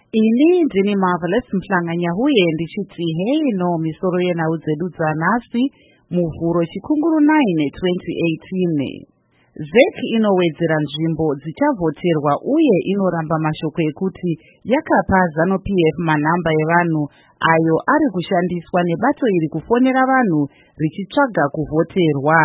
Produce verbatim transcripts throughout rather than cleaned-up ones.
Ini ndini Marvelous Mhlanganya huye ndichiti hei no misoro yenhau dzedu dzanhasi muvhuro chikunguru nine twenty eighteen. Z E C inowedzera nzvimbo dzichavhoterwa uye inoramba mashoko ekuti yakapa ZANU P F manhamba evanhu ayo ari kushandiswa nebato iri kufonera vanhu richitsvaga kuvhoterwa.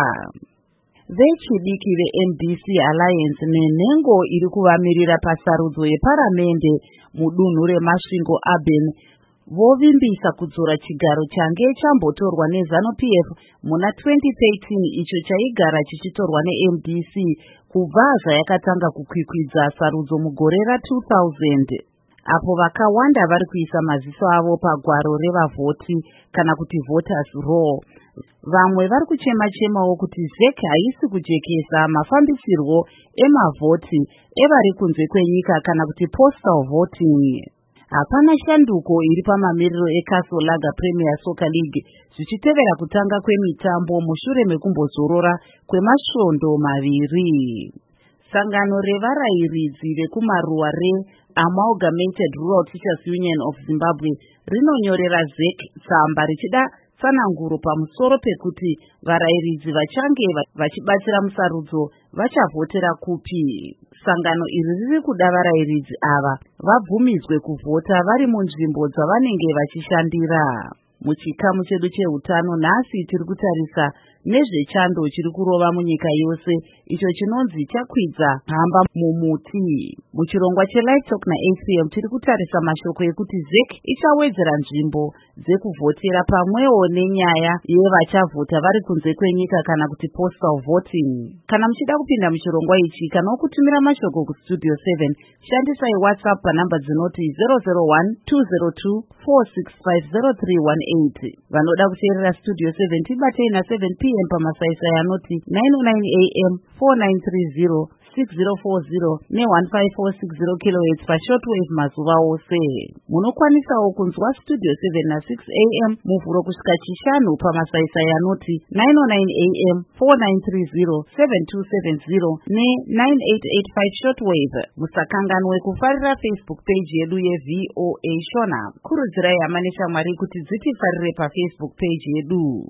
Vechidiki veM D C Alliance nenhengo iri kuvamirira pasarudzo yeparamende mudunhu reMasvingo Urban vovimbisa kudzora chigaro change chambotorwa neZANU P F muna twenty thirteen icho chaigara chichitorwa neM D C kubva zvayakatanga kukwikwidza sarudzo mugore ra two thousand. Apo vakawanda vari kuisa maziso avo pagwaro revavhoti kana kuti voters roll. Vamwe vari kuchema-chemawo kuti Z E C haisi kujekesa mafambisirwo emavhoti evari kunze kwenyika kana kuti postal voting. Hapana shanduko iri pamamiriro eCastle Lager Premier Soccer League zvichitevera kutanga kwemitambo mushure mekumbozorora kwemasvondo maviri. Sangano revarayiridzi vekumaruwa reAmalgamated Rural Teachers Union of Zimbabwe rinonyorera Z E C tsamba richida tsananguro pamusoro pekuti varayiridzi vachange vachibatsira musarudzo vachavhotera kupi. Sangano iri riri kuda varayiridzi ava vabvumidzwe kuvhota vari munzvimbo dzavanenge vachishandira. Muchikamu chedu cheutano nhasi tiri kutarisa nezvechando chiri kurova munyika yose icho chinonzi chakwidza hamba mumuti. Muchirongwa cheLive Talk naA C M tiri kutarisa mashoko ekuti Z E C ichawedzera nzvimbo dzekuvhotera pamwewo nenyaya yevachavhota vari kunze kwenyika kana kuti postal voting. Kana muchida kupinda muchirongwa ichi kana kutumira mashoko kustudio seven shandisai WhatsApp panhamba dzinoti zero zero one two zero two four six five zero three one eight. Vanoda kuteerera Studio seven tibatei na seven p m pamasaisai anoti nine oh nine a m four nine three zero six zero four zero ne one five four six zero kilohertz pashortwave mazuva ose. Munokwanisawo kunzwa Studio seven na six a m muvhuro kusvika chishanu pamasaisai anoti nine oh nine a m four nine three zero seven two seven zero ne nine eight eight five shortwave. Musakanganwe kufarira Facebook page yedu yeV O A Shona. Kurudzirai hama neshamwari kuti dzitifarire paFacebook page yedu.